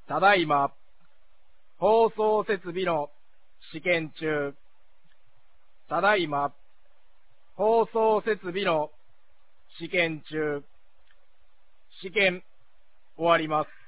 ただいま、放送設備の試験中。ただいま、放送設備の試験中。試験終わります。